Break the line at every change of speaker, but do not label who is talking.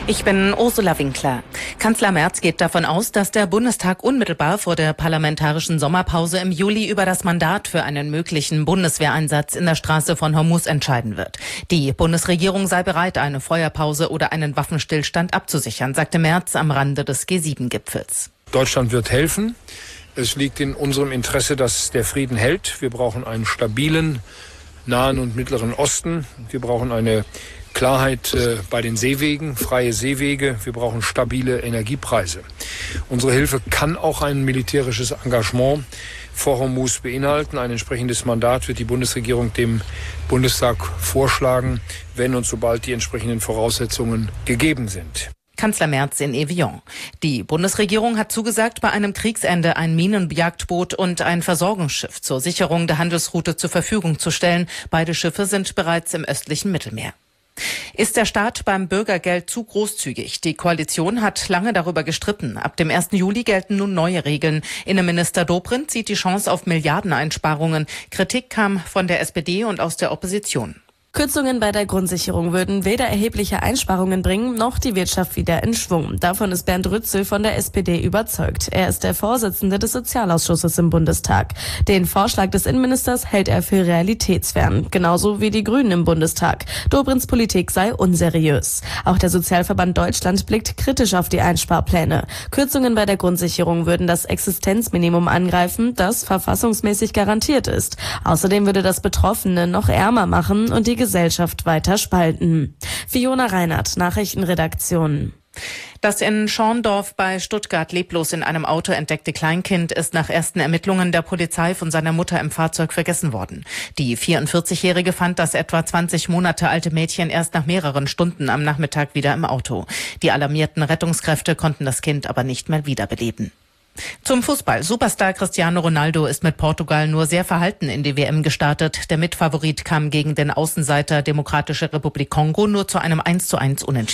Ich bin Ursula Winkler. Kanzler Merz geht davon aus, dass der Bundestag unmittelbar vor der parlamentarischen Sommerpause im Juli über das Mandat für einen möglichen Bundeswehreinsatz in der Straße von Hormuz entscheiden wird. Die Bundesregierung sei bereit, eine Feuerpause oder einen Waffenstillstand abzusichern, sagte Merz am Rande des G7-Gipfels.
Deutschland wird helfen. Es liegt in unserem Interesse, dass der Frieden hält. Wir brauchen einen stabilen Nahen und Mittleren Osten. Wir brauchen eine Klarheit bei den Seewegen, freie Seewege. Wir brauchen stabile Energiepreise. Unsere Hilfe kann auch ein militärisches Engagement vor Hormuz beinhalten. Ein entsprechendes Mandat wird die Bundesregierung dem Bundestag vorschlagen, wenn und sobald die entsprechenden Voraussetzungen gegeben sind.
Kanzler Merz in Evian. Die Bundesregierung hat zugesagt, bei einem Kriegsende ein Minenjagdboot und ein Versorgungsschiff zur Sicherung der Handelsroute zur Verfügung zu stellen. Beide Schiffe sind bereits im östlichen Mittelmeer. Ist der Staat beim Bürgergeld zu großzügig? Die Koalition hat lange darüber gestritten. Ab dem 1. Juli gelten nun neue Regeln. Innenminister Dobrindt sieht die Chance auf Milliardeneinsparungen. Kritik kam von der SPD und aus der Opposition.
Kürzungen bei der Grundsicherung würden weder erhebliche Einsparungen bringen, noch die Wirtschaft wieder in Schwung. Davon ist Bernd Rützel von der SPD überzeugt. Er ist der Vorsitzende des Sozialausschusses im Bundestag. Den Vorschlag des Innenministers hält er für realitätsfern, genauso wie die Grünen im Bundestag. Dobrindts Politik sei unseriös. Auch der Sozialverband Deutschland blickt kritisch auf die Einsparpläne. Kürzungen bei der Grundsicherung würden das Existenzminimum angreifen, das verfassungsmäßig garantiert ist. Außerdem würde das Betroffene noch ärmer machen und die Gesellschaft weiter spalten. Fiona Reinhardt, Nachrichtenredaktion.
Das in Schorndorf bei Stuttgart leblos in einem Auto entdeckte Kleinkind ist nach ersten Ermittlungen der Polizei von seiner Mutter im Fahrzeug vergessen worden. Die 44-Jährige fand das etwa 20 Monate alte Mädchen erst nach mehreren Stunden am Nachmittag wieder im Auto. Die alarmierten Rettungskräfte konnten das Kind aber nicht mehr wiederbeleben. Zum Fußball. Superstar Cristiano Ronaldo ist mit Portugal nur sehr verhalten in die WM gestartet. Der Mitfavorit kam gegen den Außenseiter Demokratische Republik Kongo nur zu einem 1:1 Unentschieden.